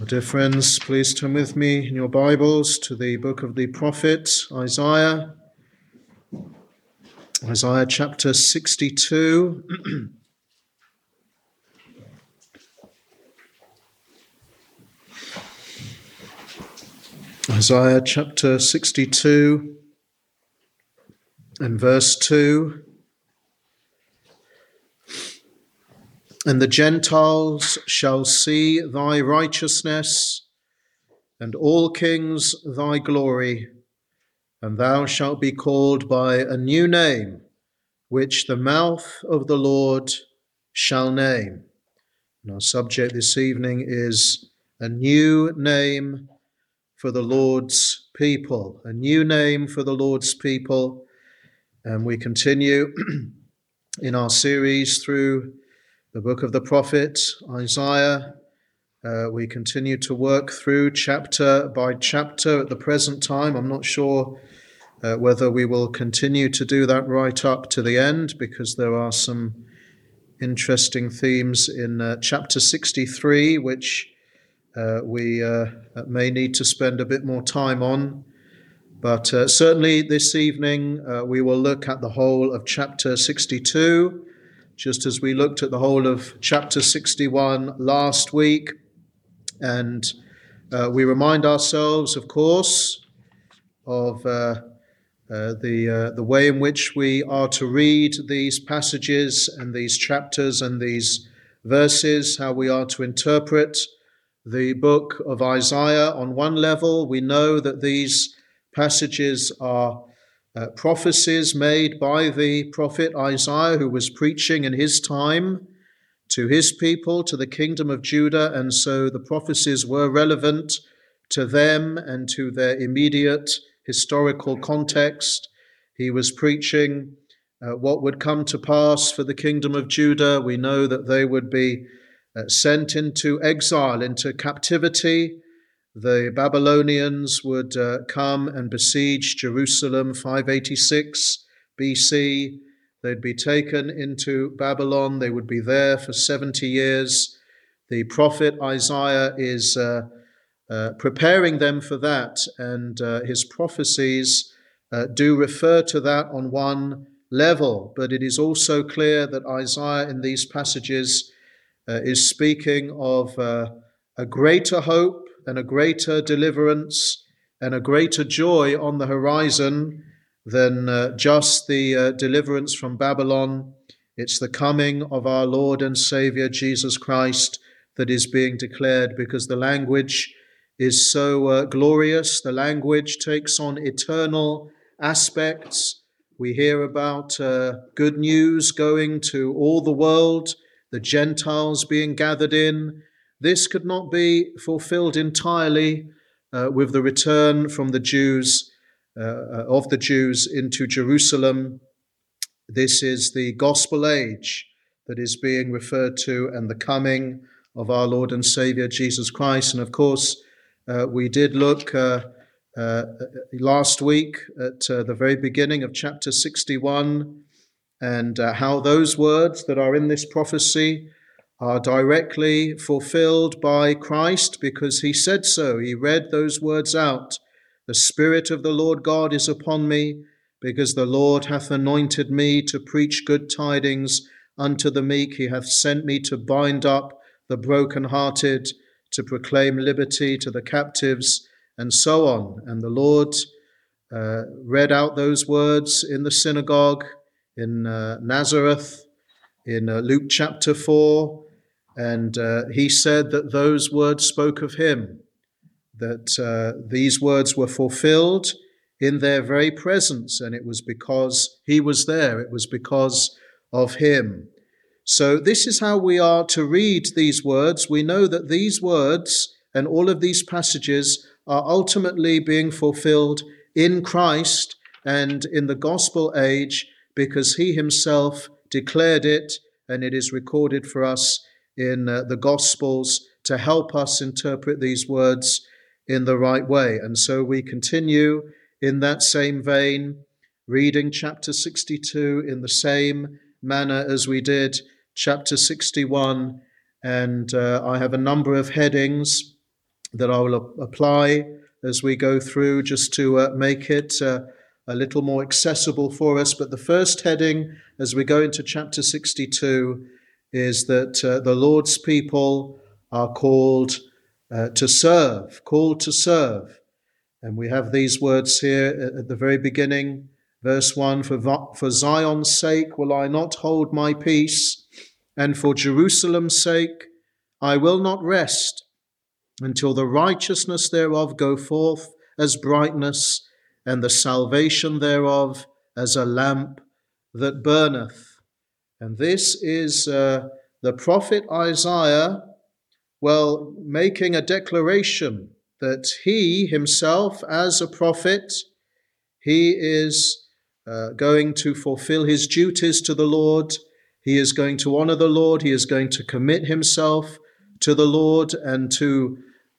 Dear friends, please turn with me in your Bibles to the book of the prophet Isaiah. Isaiah chapter 62. Isaiah chapter 62 and verse 2. And the Gentiles shall see thy righteousness, and all kings thy glory, and thou shalt be called by a new name, which the mouth of the Lord shall name. And our subject this evening is a new name for the Lord's people. A new name for the Lord's people. And we continue in our series through the book of the prophet Isaiah. We continue to work through chapter by chapter at the present time. I'm not sure whether we will continue to do that right up to the end, because there are some interesting themes in chapter 63, which we may need to spend a bit more time on. But certainly this evening we will look at the whole of chapter 62, just as we looked at the whole of chapter 61 last week. And we remind ourselves, of course, of the way in which we are to read these passages and these chapters and these verses, how we are to interpret the book of Isaiah. On one level, we know that these passages are prophecies made by the prophet Isaiah, who was preaching in his time to his people, to the kingdom of Judah, and so the prophecies were relevant to them and to their immediate historical context. He was preaching what would come to pass for the kingdom of Judah. We know that they would be sent into exile, into captivity. The Babylonians would come and besiege Jerusalem 586 BC. They'd be taken into Babylon. They would be there for 70 years. The prophet Isaiah is preparing them for that, and his prophecies do refer to that on one level. But it is also clear that Isaiah in these passages is speaking of a greater hope and a greater deliverance and a greater joy on the horizon than just the deliverance from Babylon. It's the coming of our Lord and Savior Jesus Christ that is being declared, because the language is so glorious. The language takes on eternal aspects. We hear about good news going to all the world, the Gentiles being gathered in. This could not be fulfilled entirely with the return from the Jews, of the Jews into Jerusalem. This is the gospel age that is being referred to, and the coming of our Lord and Savior Jesus Christ. And of course, we did look last week at the very beginning of chapter 61 and how those words that are in this prophecy are directly fulfilled by Christ, because he said so. He read those words out. The Spirit of the Lord God is upon me, because the Lord hath anointed me to preach good tidings unto the meek. He hath sent me to bind up the brokenhearted, to proclaim liberty to the captives, and so on. And the Lord read out those words in the synagogue in Nazareth, in Luke chapter 4, and he said that those words spoke of him, that these words were fulfilled in their very presence, and it was because he was there. It was because of him. So this is how we are to read these words. We know that these words and all of these passages are ultimately being fulfilled in Christ and in the gospel age, because he himself declared it, and it is recorded for us in the Gospels to help us interpret these words in the right way. And so we continue in that same vein, reading chapter 62 in the same manner as we did chapter 61. And I have a number of headings that I will apply as we go through, just to make it a little more accessible for us. But the first heading as we go into chapter 62 is that the Lord's people are called to serve, called to serve. And we have these words here at the very beginning, verse 1, for Zion's sake will I not hold my peace, and for Jerusalem's sake I will not rest, until the righteousness thereof go forth as brightness, and the salvation thereof as a lamp that burneth. And this is the prophet Isaiah, making a declaration that he himself, as a prophet, he is going to fulfill his duties to the Lord. He is going to honor the Lord. He is going to commit himself to the Lord and to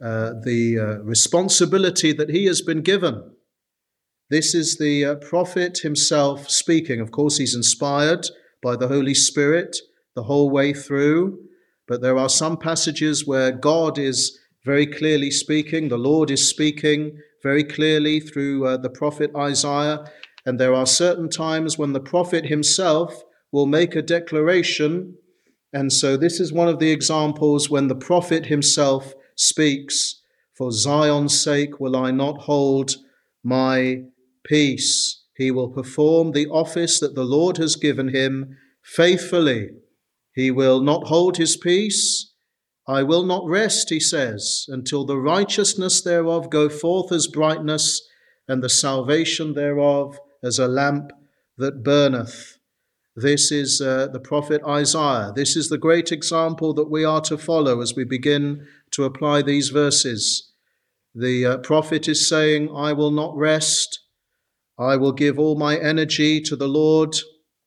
the responsibility that he has been given. This is the prophet himself speaking. Of course, he's inspired by the Holy Spirit the whole way through, but there are some passages where God is very clearly speaking. The Lord is speaking very clearly through the prophet Isaiah, and there are certain times when the prophet himself will make a declaration. And so this is one of the examples when the prophet himself speaks, for Zion's sake will I not hold my peace. He will perform the office that the Lord has given him faithfully. He will not hold his peace. I will not rest, he says, until the righteousness thereof go forth as brightness, and the salvation thereof as a lamp that burneth. This is the prophet Isaiah. This is the great example that we are to follow as we begin to apply these verses. The prophet is saying, I will not rest. I will give all my energy to the Lord.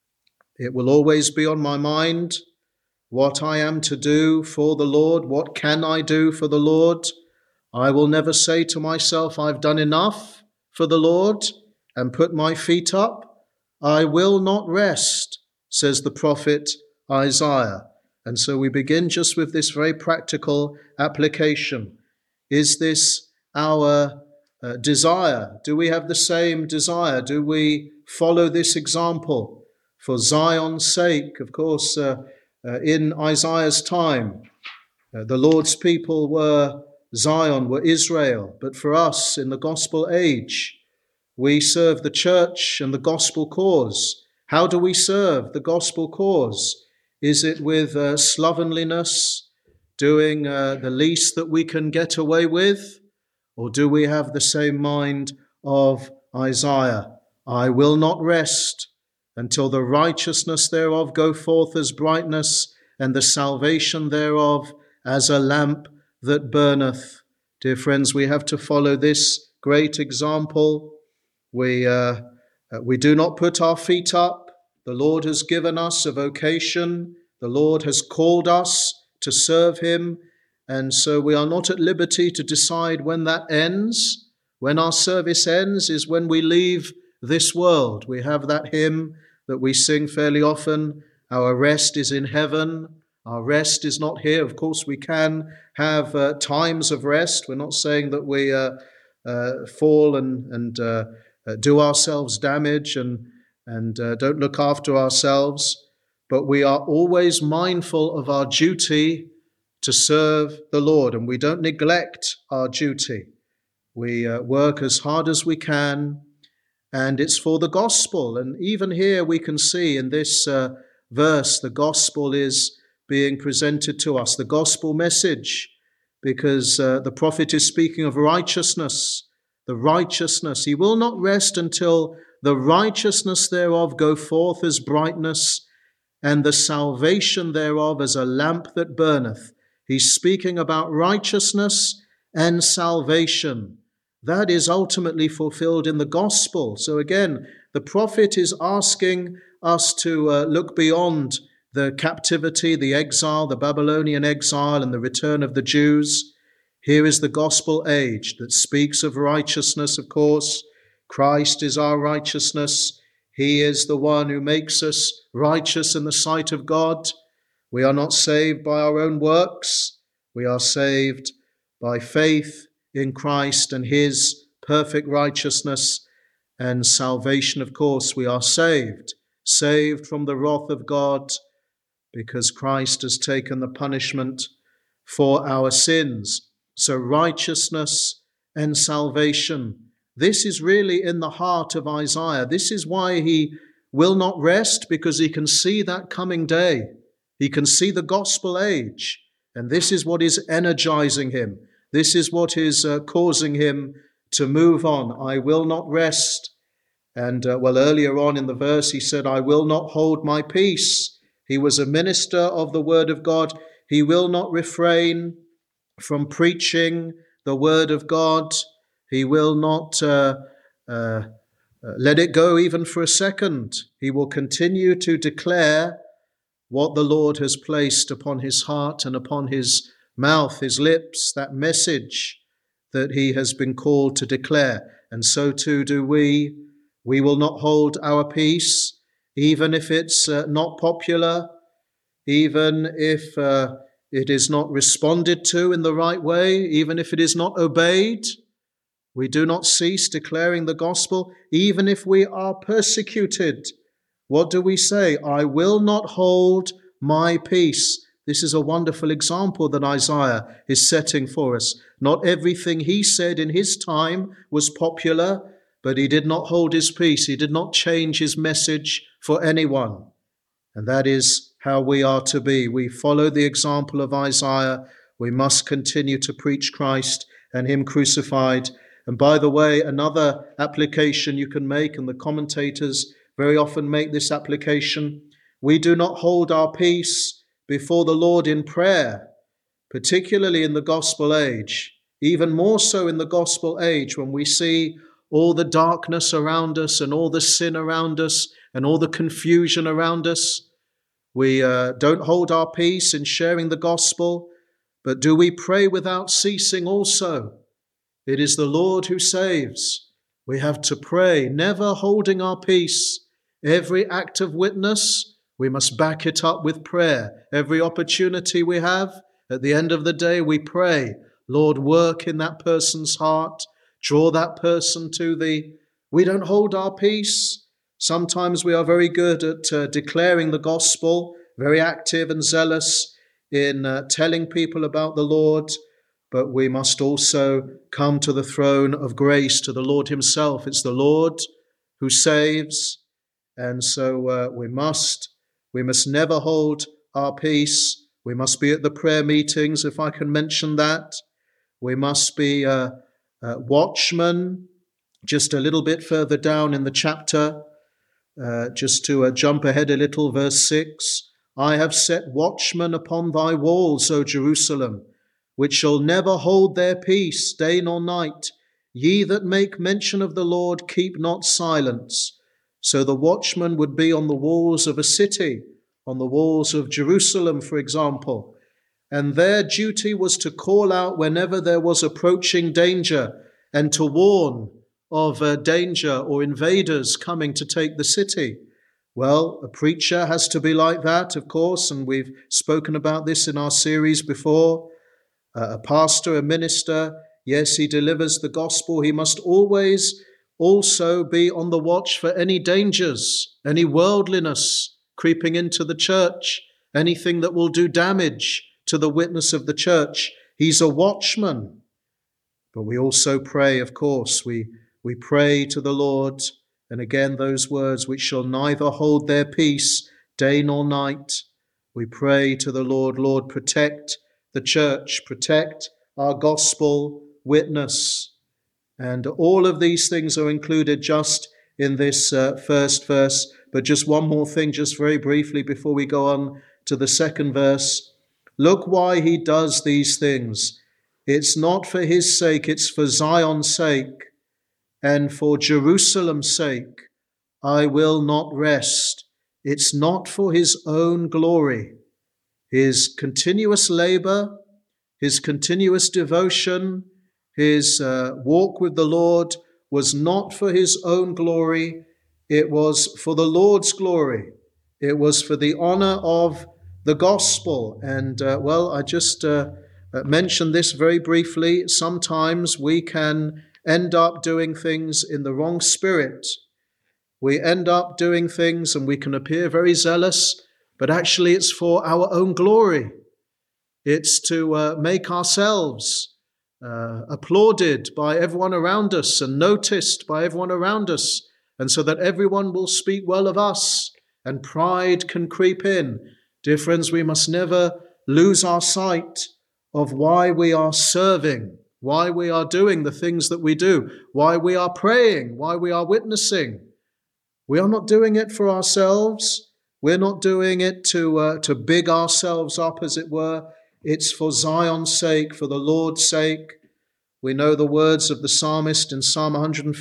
It will always be on my mind what I am to do for the Lord. What can I do for the Lord? I will never say to myself, I've done enough for the Lord, and put my feet up. I will not rest, says the prophet Isaiah. And so we begin just with this very practical application. Is this our desire? Do we have the same desire? Do we follow this example? For Zion's sake, of course, in Isaiah's time, the Lord's people were Zion, were Israel. But for us in the gospel age, we serve the church and the gospel cause. How do we serve the gospel cause? Is it with slovenliness, doing the least that we can get away with? Or do we have the same mind of Isaiah? I will not rest until the righteousness thereof go forth as brightness, and the salvation thereof as a lamp that burneth. Dear friends, we have to follow this great example. We do not put our feet up. The Lord has given us a vocation. The Lord has called us to serve him. And so we are not at liberty to decide when that ends. When our service ends is when we leave this world. We have that hymn that we sing fairly often. Our rest is in heaven. Our rest is not here. Of course, we can have times of rest. We're not saying that we fall and do ourselves damage and don't look after ourselves. But we are always mindful of our duty to serve the Lord, and we don't neglect our duty. We work as hard as we can, and it's for the gospel. And even here we can see in this verse, the gospel is being presented to us, the gospel message, because the prophet is speaking of righteousness, the righteousness. He will not rest until the righteousness thereof go forth as brightness, and the salvation thereof as a lamp that burneth. He's speaking about righteousness and salvation. That is ultimately fulfilled in the gospel. So again, the prophet is asking us to look beyond the captivity, the exile, the Babylonian exile, and the return of the Jews. Here is the gospel age that speaks of righteousness, of course. Christ is our righteousness. He is the one who makes us righteous in the sight of God. We are not saved by our own works. We are saved by faith in Christ and his perfect righteousness and salvation, of course, we are saved from the wrath of God, because Christ has taken the punishment for our sins. So righteousness and salvation, this is really in the heart of Isaiah. This is why he will not rest, because he can see that coming day. He can see the gospel age, and this is what is energizing him. This is what is causing him to move on. I will not rest. And earlier on in the verse, he said, I will not hold my peace. He was a minister of the word of God. He will not refrain from preaching the word of God. He will not let it go even for a second. He will continue to declare what the Lord has placed upon his heart and upon his mouth, his lips, that message that he has been called to declare. And so too do we. We will not hold our peace, even if it's not popular, even if it is not responded to in the right way, even if it is not obeyed. We do not cease declaring the gospel, even if we are persecuted. What do we say? I will not hold my peace. This is a wonderful example that Isaiah is setting for us. Not everything he said in his time was popular, but he did not hold his peace. He did not change his message for anyone. And that is how we are to be. We follow the example of Isaiah. We must continue to preach Christ and him crucified. And by the way, another application you can make, and the commentators very often make this application, we do not hold our peace before the Lord in prayer, particularly in the gospel age, even more so in the gospel age when we see all the darkness around us and all the sin around us and all the confusion around us. We don't hold our peace in sharing the gospel, but do we pray without ceasing also? It is the Lord who saves. We have to pray, never holding our peace. Every act of witness, we must back it up with prayer. Every opportunity we have, at the end of the day, we pray, Lord, work in that person's heart. Draw that person to thee. We don't hold our peace. Sometimes we are very good at declaring the gospel, very active and zealous in telling people about the Lord, but we must also come to the throne of grace, to the Lord himself. It's the Lord who saves, and so we must never hold our peace. We must be at the prayer meetings, if I can mention that. We must be watchmen. Just a little bit further down in the chapter, just to jump ahead a little, verse 6, I have set watchmen upon thy walls, O Jerusalem, which shall never hold their peace day nor night. Ye that make mention of the Lord, keep not silence. So the watchman would be on the walls of a city, on the walls of Jerusalem, for example, and their duty was to call out whenever there was approaching danger and to warn of danger or invaders coming to take the city. Well, a preacher has to be like that, of course, and we've spoken about this in our series before. A pastor, a minister, yes, he delivers the gospel. He must always also be on the watch for any dangers, any worldliness creeping into the church, anything that will do damage to the witness of the church. He's a watchman. But we also pray, of course. We pray to the Lord, and again those words, which shall neither hold their peace day nor night. We pray to the Lord, Lord, protect the church, protect our gospel witness. And all of these things are included just in this first verse. But just one more thing, just very briefly, before we go on to the second verse. Look why he does these things. It's not for his sake, it's for Zion's sake and for Jerusalem's sake. I will not rest. It's not for his own glory. His continuous labor, his continuous devotion, his walk with the Lord was not for his own glory. It was for the Lord's glory. It was for the honor of the gospel. And I just mention this very briefly. Sometimes we can end up doing things in the wrong spirit. We end up doing things and we can appear very zealous, but actually it's for our own glory. It's to make ourselves applauded by everyone around us and noticed by everyone around us, and so that everyone will speak well of us and pride can creep in. Dear friends, we must never lose our sight of why we are serving, why we are doing the things that we do, why we are praying, why we are witnessing. We are not doing it for ourselves. We're not doing it to big ourselves up, as it were. It's for Zion's sake, for the Lord's sake. We know the words of the psalmist in Psalm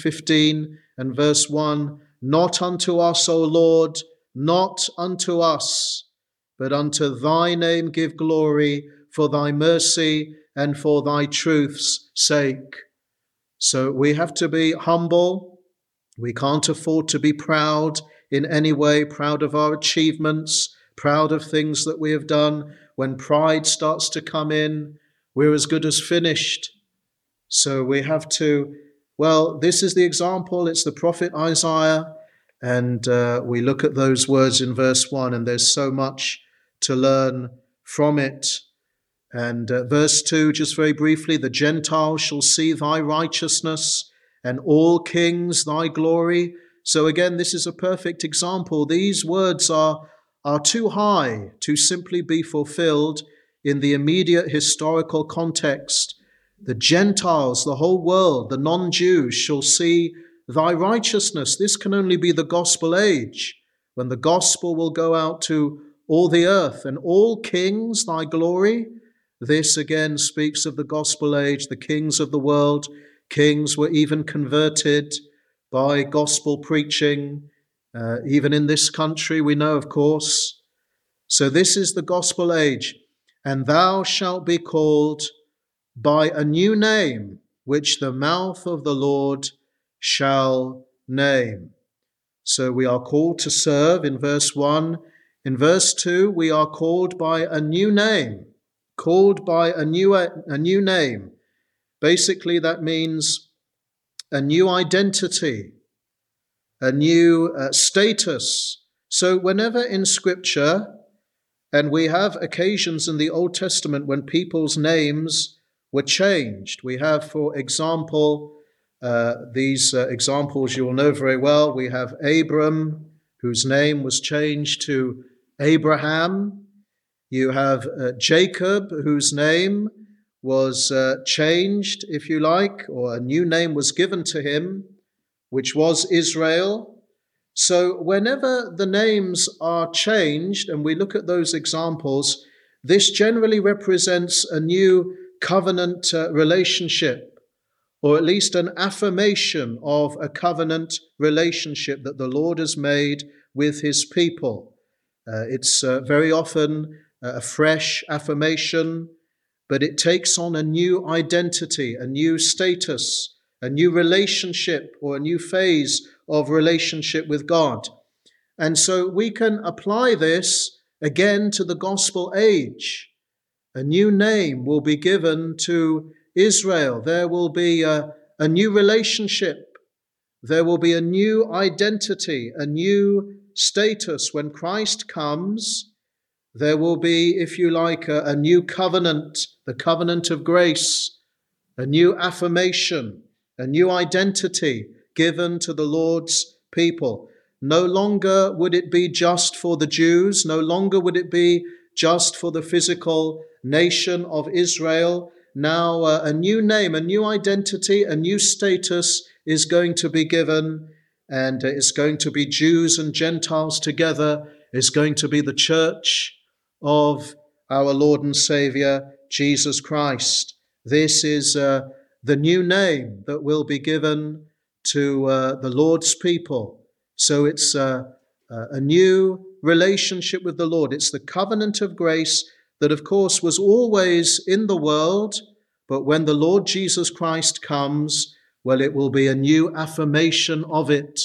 115 and verse 1, "Not unto us, O Lord, not unto us, but unto thy name give glory, for thy mercy and for thy truth's sake." So we have to be humble. We can't afford to be proud in any way, proud of our achievements, proud of things that we have done. When pride starts to come in, we're as good as finished. So we have to, this is the example. It's the prophet Isaiah. And we look at those words in verse 1, and there's so much to learn from it. And verse 2, just very briefly, "The Gentiles shall see thy righteousness, and all kings thy glory." So again, this is a perfect example. These words are too high to simply be fulfilled in the immediate historical context. The Gentiles, the whole world, the non-Jews shall see thy righteousness. This can only be the gospel age, when the gospel will go out to all the earth, and all kings thy glory. This again speaks of the gospel age, the kings of the world. Kings were even converted by gospel preaching, even in this country, we know, of course. So this is the gospel age. "And thou shalt be called by a new name, which the mouth of the Lord shall name." So we are called to serve in verse 1. In verse 2, we are called by a new name, called by a new name. Basically, that means a new identity, a new status. So whenever in Scripture, and we have occasions in the Old Testament when people's names were changed. We have, for example, these examples you will know very well. We have Abram, whose name was changed to Abraham. You have Jacob, whose name was changed, if you like, or a new name was given to him, which was Israel. So whenever the names are changed, and we look at those examples, this generally represents a new covenant relationship, or at least an affirmation of a covenant relationship that the Lord has made with his people. It's very often a fresh affirmation, but it takes on a new identity, a new status, a new relationship, or a new phase of relationship with God. And so we can apply this again to the gospel age. A new name will be given to Israel. There will be a new relationship. There will be a new identity, a new status. When Christ comes, there will be, if you like, a new covenant, the covenant of grace, a new affirmation, a new identity given to the Lord's people. No longer would it be just for the Jews. No longer would it be just for the physical nation of Israel. Now a new name, a new identity, a new status is going to be given, and it's going to be Jews and Gentiles together. It's going to be the church of our Lord and Savior, Jesus Christ. This is the new name that will be given to the Lord's people. So it's a new relationship with the Lord. It's the covenant of grace that, of course, was always in the world, but when the Lord Jesus Christ comes, well, it will be a new affirmation of it.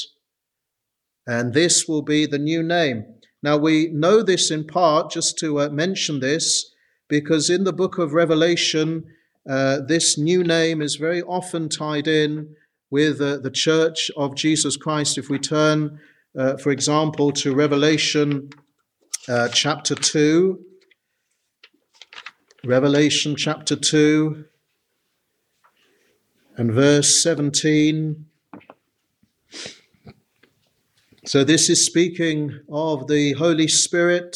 And this will be the new name. Now, we know this in part, just to mention this, because in the book of Revelation, this new name is very often tied in with the Church of Jesus Christ. If we turn, for example, to Revelation chapter 2, Revelation chapter 2 and verse 17. So this is speaking of the Holy Spirit,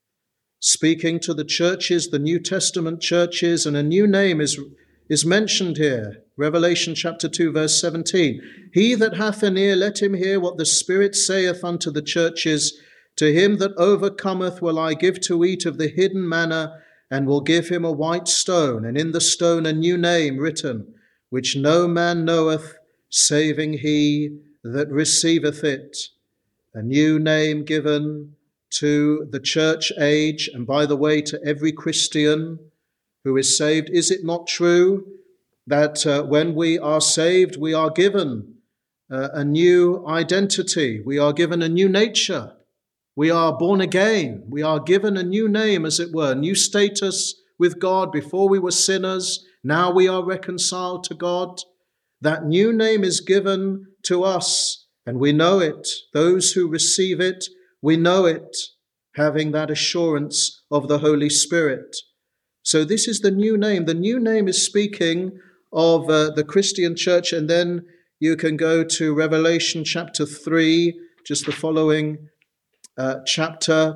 speaking to the churches, the New Testament churches, and a new name is mentioned here. Revelation chapter 2, verse 17. He that hath an ear, let him hear what the Spirit saith unto the churches. To him that overcometh will I give to eat of the hidden manna, and will give him a white stone, and in the stone a new name written, which no man knoweth, saving he that receiveth it. A new name given to the church age, and by the way, to every Christian who is saved. Is it not true that when we are saved, we are given a new identity? We are given a new nature. We are born again. We are given a new name, as it were, new status with God. Before we were sinners, now we are reconciled to God. That new name is given to us, and we know it. Those who receive it, we know it, having that assurance of the Holy Spirit. So this is the new name. The new name is speaking of the Christian church. And then you can go to Revelation chapter 3, just the following chapter,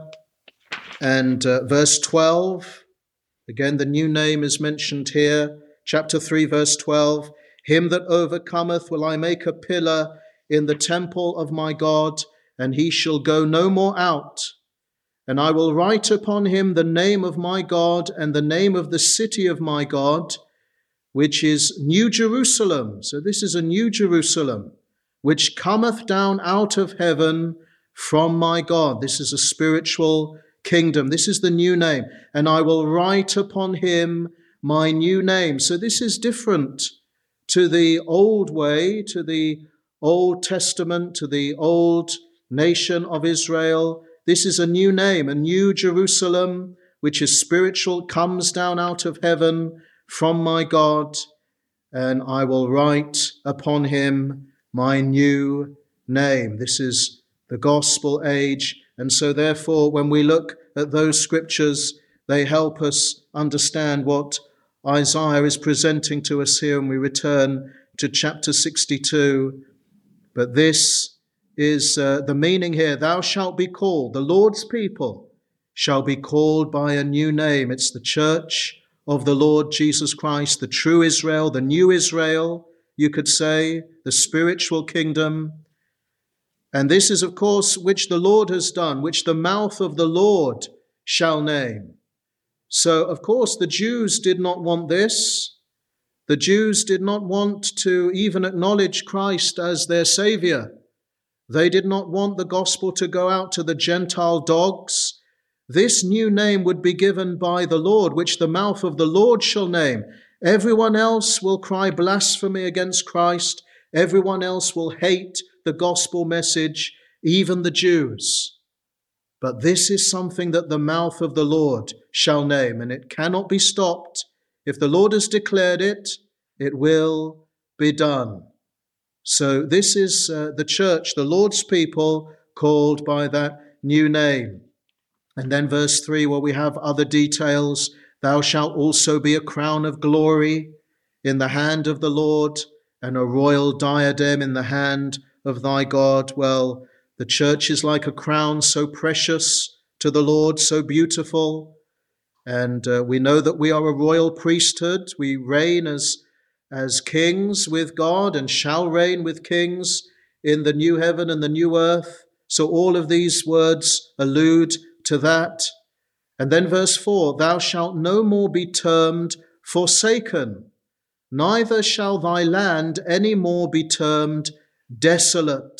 and verse 12. Again, the new name is mentioned here. Chapter 3, verse 12. Him that overcometh will I make a pillar in the temple of my God, and he shall go no more out. And I will write upon him the name of my God and the name of the city of my God, which is New Jerusalem. So this is a New Jerusalem, which cometh down out of heaven from my God. This is a spiritual kingdom. This is the new name. And I will write upon him my new name. So this is different to the old way, to the Old Testament, to the old nation of Israel. This is a new name, a New Jerusalem, which is spiritual, comes down out of heaven from my God, and I will write upon him my new name. This is the gospel age, and so therefore when we look at those scriptures, they help us understand what Isaiah is presenting to us here, and we return to chapter 62. But this is the meaning here. Thou shalt be called, the Lord's people shall be called by a new name. It's the church of the Lord Jesus Christ, the true Israel, the new Israel, you could say, the spiritual kingdom. And this is, of course, which the Lord has done, which the mouth of the Lord shall name. So, of course, the Jews did not want this. The Jews did not want to even acknowledge Christ as their Savior. They did not want the gospel to go out to the Gentile dogs. This new name would be given by the Lord, which the mouth of the Lord shall name. Everyone else will cry blasphemy against Christ. Everyone else will hate the gospel message, even the Jews. But this is something that the mouth of the Lord shall name, and it cannot be stopped. If the Lord has declared it, it will be done. So this is the church, the Lord's people, called by that new name. And then verse 3, well, we have other details. Thou shalt also be a crown of glory in the hand of the Lord, and a royal diadem in the hand of thy God. Well, the church is like a crown, so precious to the Lord, so beautiful. And we know that we are a royal priesthood. We reign as kings with God, and shall reign with kings in the new heaven and the new earth. So all of these words allude to that. And then verse 4, thou shalt no more be termed forsaken, neither shall thy land any more be termed desolate.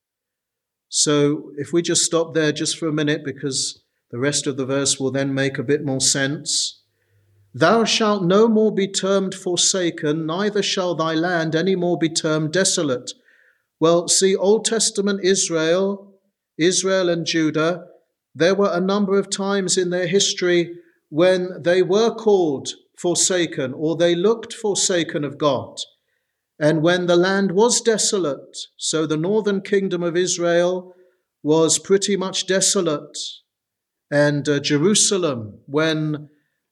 So if we just stop there just for a minute, because the rest of the verse will then make a bit more sense. Thou shalt no more be termed forsaken, neither shall thy land any more be termed desolate. Well, see, Old Testament Israel and Judah, there were a number of times in their history when they were called forsaken, or they looked forsaken of God, and when the land was desolate. So the northern kingdom of Israel was pretty much desolate. And Jerusalem, when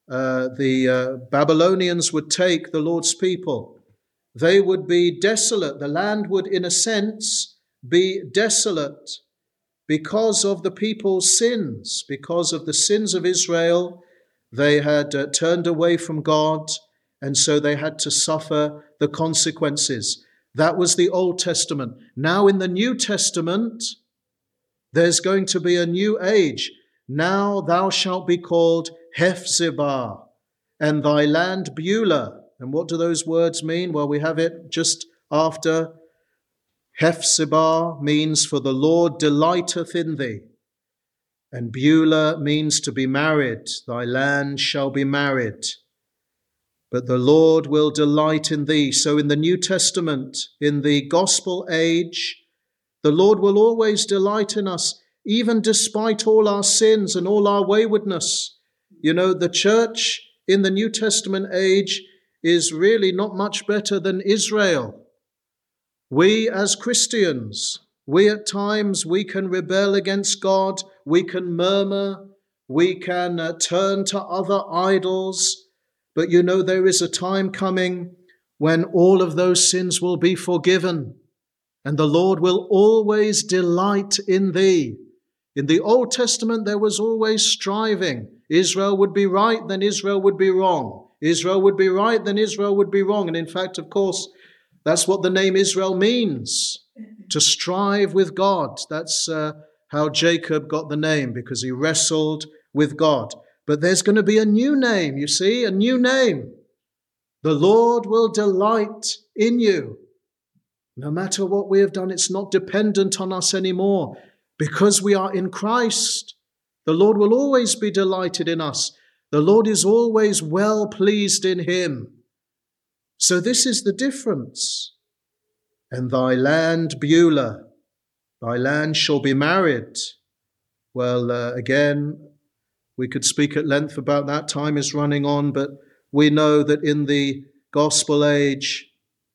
the Babylonians would take the Lord's people, they would be desolate. The land would, in a sense, be desolate because of the people's sins, because of the sins of Israel. They had turned away from God, and so they had to suffer the consequences. That was the Old Testament. Now in the New Testament, there's going to be a new age. Now thou shalt be called Hephzibah, and thy land Beulah. And what do those words mean? Well, we have it just after. Hephzibah means for the Lord delighteth in thee. And Beulah means to be married. Thy land shall be married. But the Lord will delight in thee. So in the New Testament, in the gospel age, the Lord will always delight in us, even despite all our sins and all our waywardness. You know, the church in the New Testament age is really not much better than Israel. We as Christians, we at times, we can rebel against God, we can murmur, we can turn to other idols. But you know, there is a time coming when all of those sins will be forgiven, and the Lord will always delight in thee. In the Old Testament, there was always striving. Israel would be right, then Israel would be wrong. Israel would be right, then Israel would be wrong. And in fact, of course, that's what the name Israel means, to strive with God. That's how Jacob got the name, because he wrestled with God. But there's going to be a new name, you see, a new name. The Lord will delight in you. No matter what we have done, it's not dependent on us anymore. Because we are in Christ, the Lord will always be delighted in us. The Lord is always well pleased in him. So this is the difference. And thy land, Beulah, thy land shall be married. Well, again, we could speak at length about that. Time is running on, but we know that in the gospel age,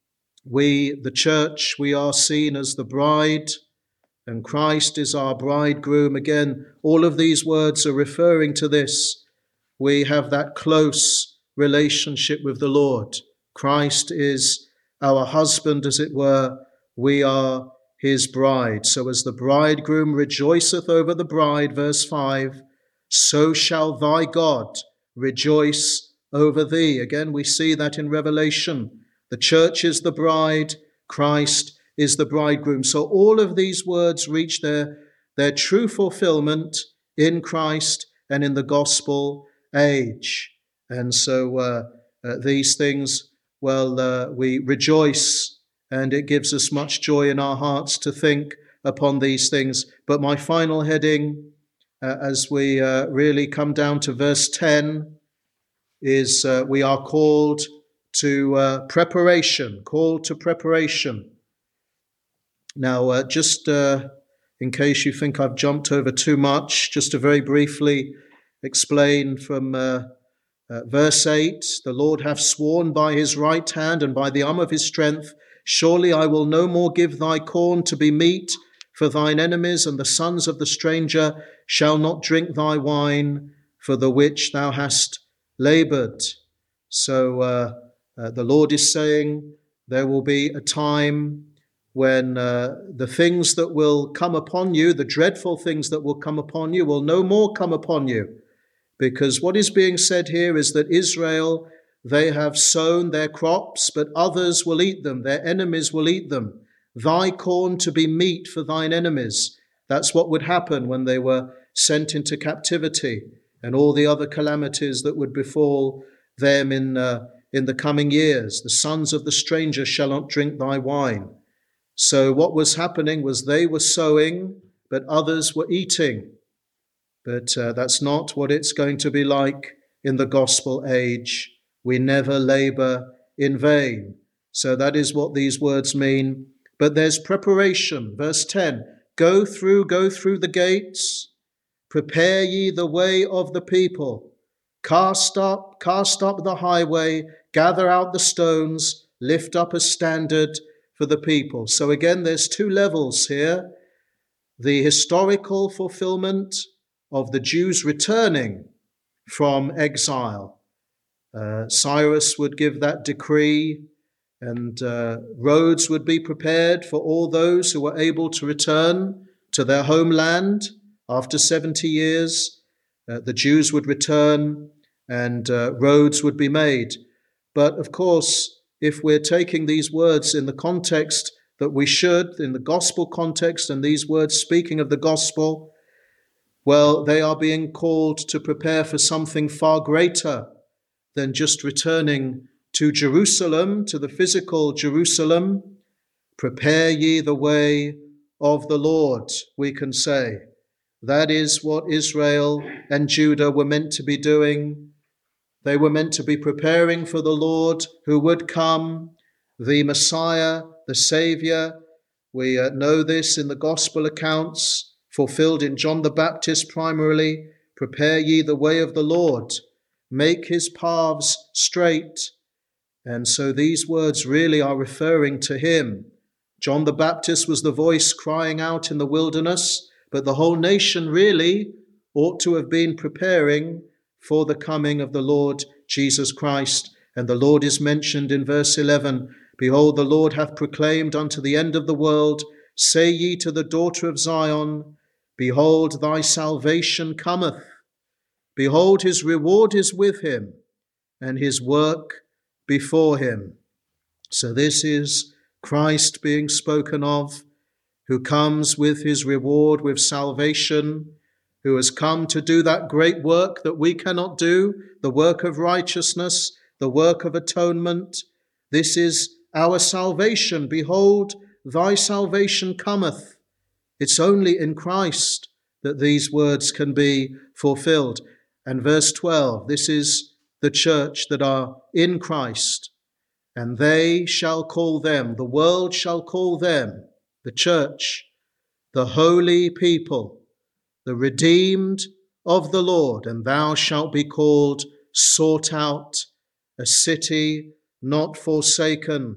we, the church, we are seen as the bride, and Christ is our bridegroom. Again, all of these words are referring to this. We have that close relationship with the Lord. Christ is our husband, as it were. We are his bride. So as the bridegroom rejoiceth over the bride, verse 5, so shall thy God rejoice over thee. Again, we see that in Revelation. The church is the bride, Christ is the bridegroom. So all of these words reach their true fulfillment in Christ and in the gospel age. And so these things, well, we rejoice, and it gives us much joy in our hearts to think upon these things. But my final heading, as we really come down to verse 10, is we are called to preparation, called to preparation. Now, just in case you think I've jumped over too much, just to very briefly explain from verse 8, the Lord hath sworn by his right hand and by the arm of his strength, surely I will no more give thy corn to be meat for thine enemies, and the sons of the stranger shall not drink thy wine, for the which thou hast labored. So the Lord is saying there will be a time when the things that will come upon you, the dreadful things that will come upon you, will no more come upon you. Because what is being said here is that Israel, they have sown their crops, but others will eat them. Their enemies will eat them. Thy corn to be meat for thine enemies. That's what would happen when they were sent into captivity, and all the other calamities that would befall them in the coming years. The sons of the stranger shall not drink thy wine. So what was happening was they were sowing, but others were eating. But that's not what it's going to be like in the gospel age. We never labor in vain. So that is what these words mean. But there's preparation. Verse 10, go through the gates, prepare ye the way of the people. Cast up the highway, gather out the stones, lift up a standard for the people. So again, there's two levels here. The historical fulfillment of the Jews returning from exile. Cyrus would give that decree, and roads would be prepared for all those who were able to return to their homeland after 70 years. The Jews would return and roads would be made. But of course, if we're taking these words in the context that we should, in the gospel context, and these words speaking of the gospel, well, they are being called to prepare for something far greater than just returning to Jerusalem, to the physical Jerusalem. Prepare ye the way of the Lord, we can say. That is what Israel and Judah were meant to be doing. They were meant to be preparing for the Lord who would come, the Messiah, the Savior. We know this in the gospel accounts, fulfilled in John the Baptist primarily. Prepare ye the way of the Lord, make his paths straight. And so these words really are referring to him. John the Baptist was the voice crying out in the wilderness, but the whole nation really ought to have been preparing for the coming of the Lord Jesus Christ. And the Lord is mentioned in verse 11. Behold, the Lord hath proclaimed unto the end of the world, say ye to the daughter of Zion, behold, thy salvation cometh. Behold, his reward is with him, and his work before him. So this is Christ being spoken of, who comes with his reward, with salvation, who has come to do that great work that we cannot do, the work of righteousness, the work of atonement. This is our salvation. Behold, thy salvation cometh. It's only in Christ that these words can be fulfilled. And verse 12, this is the church that are in Christ. And they shall call them, the world shall call them, the church, the holy people, the redeemed of the Lord, and thou shalt be called sought out, a city not forsaken.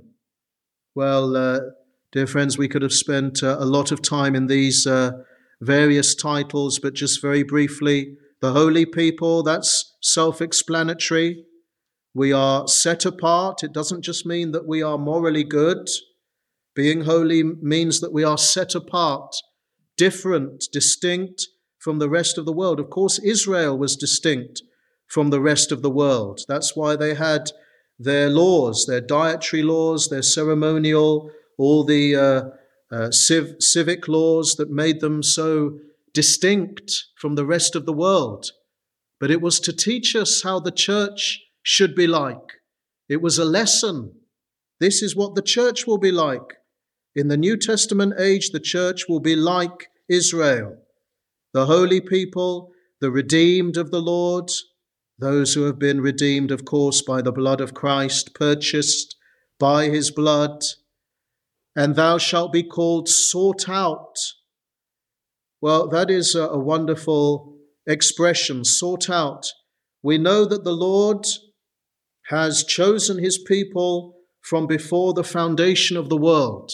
Well, dear friends, we could have spent a lot of time in these various titles, but just very briefly, the holy people, that's self-explanatory. We are set apart. It doesn't just mean that we are morally good. Being holy means that we are set apart, different, distinct from the rest of the world. Of course, Israel was distinct from the rest of the world. That's why they had their laws, their dietary laws, their ceremonial, all the civic laws that made them so distinct from the rest of the world. But it was to teach us how the church should be like. It was a lesson. This is what the church will be like. In the New Testament age, the church will be like Israel, the holy people, the redeemed of the Lord, those who have been redeemed, of course, by the blood of Christ, purchased by his blood. And thou shalt be called sought out. Well, that is a wonderful expression, sought out. We know that the Lord has chosen his people from before the foundation of the world.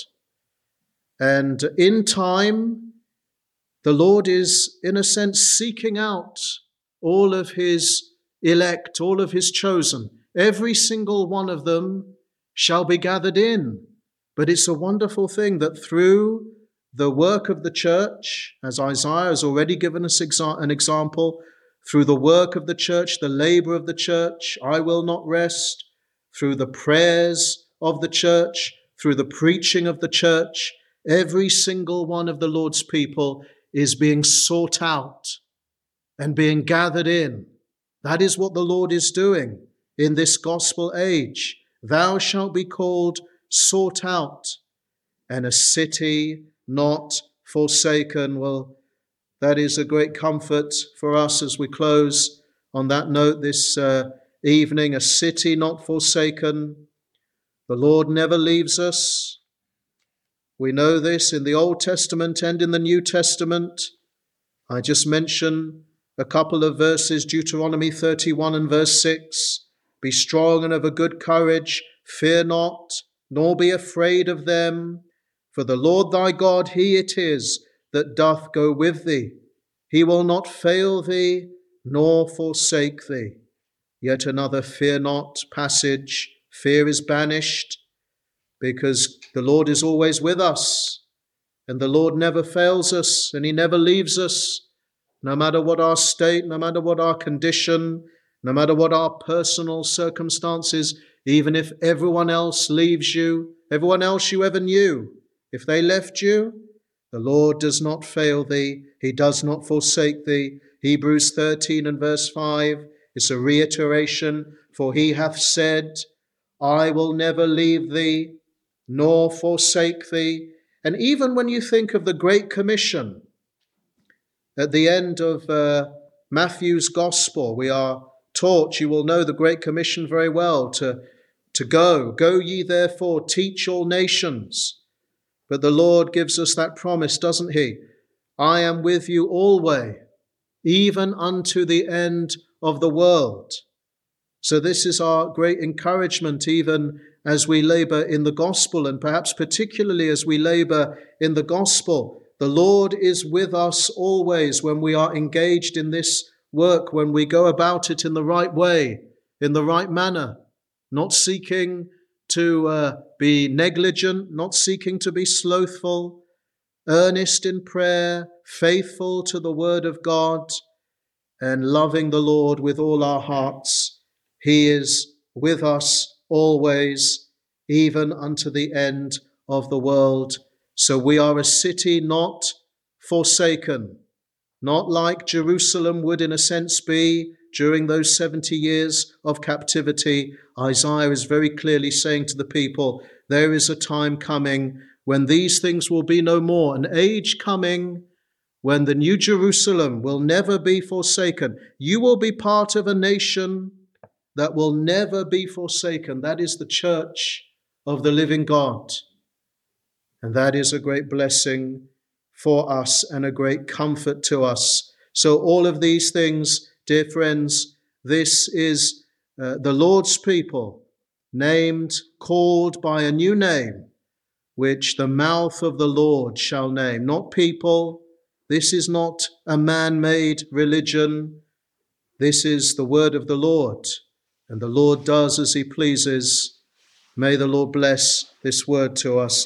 And in time, the Lord is, in a sense, seeking out all of his elect, all of his chosen. Every single one of them shall be gathered in. But it's a wonderful thing that through the work of the church, as Isaiah has already given us an example, through the work of the church, the labor of the church, I will not rest, through the prayers of the church, through the preaching of the church, every single one of the Lord's people is being sought out and being gathered in. That is what the Lord is doing in this gospel age. Thou shalt be called sought out, and a city not forsaken. Well, that is a great comfort for us as we close on that note this evening. A city not forsaken. The Lord never leaves us. We know this in the Old Testament and in the New Testament. I just mention a couple of verses, Deuteronomy 31 and verse 6. Be strong and of a good courage, fear not, nor be afraid of them. For the Lord thy God, he it is that doth go with thee. He will not fail thee, nor forsake thee. Yet another fear not passage. Fear is banished because the Lord is always with us, and the Lord never fails us, and he never leaves us, no matter what our state, no matter what our condition, no matter what our personal circumstances, even if everyone else leaves you, everyone else you ever knew, if they left you, the Lord does not fail thee. He does not forsake thee. Hebrews 13 and verse 5 is a reiteration. For he hath said, I will never leave thee, nor forsake thee. And even when you think of the Great Commission, at the end of Matthew's Gospel, we are taught, you will know the Great Commission very well, to go. Go ye therefore, teach all nations. But the Lord gives us that promise, doesn't he? I am with you always, even unto the end of the world. So this is our great encouragement, even as we labor in the gospel, and perhaps particularly as we labor in the gospel. The Lord is with us always when we are engaged in this work, when we go about it in the right way, in the right manner, not seeking to be negligent, not seeking to be slothful, earnest in prayer, faithful to the word of God, and loving the Lord with all our hearts. He is with us always, even unto the end of the world. So we are a city not forsaken, not like Jerusalem would in a sense be during those 70 years of captivity. Isaiah is very clearly saying to the people, there is a time coming when these things will be no more, an age coming when the New Jerusalem will never be forsaken. You will be part of a nation that will never be forsaken. That is the church of the living God. And that is a great blessing for us and a great comfort to us. So all of these things, dear friends, this is the Lord's people, named, called by a new name, which the mouth of the Lord shall name. Not people. This is not a man-made religion. This is the word of the Lord. And the Lord does as he pleases. May the Lord bless this word to us.